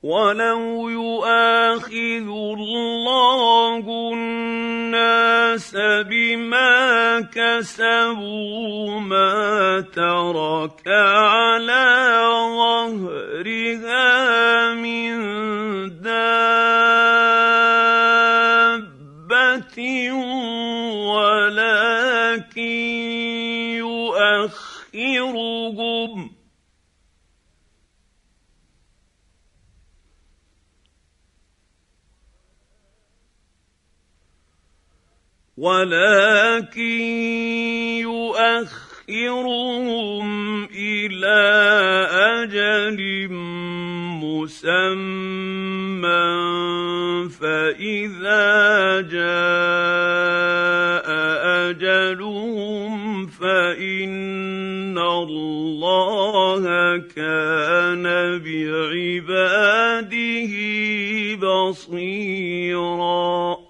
وَلَوْ يُؤَاخِذُ اللَّهُ النَّاسَ بِمَا كَسَبُوا مَا تَرَكَ عَلَىٰ ظَهْرِهَا مِن دَابَّةٍ ولكن يؤخرهم إلى أجل مسمى فإذا جاء أجلهم فإن الله كان بعباده بصيراً.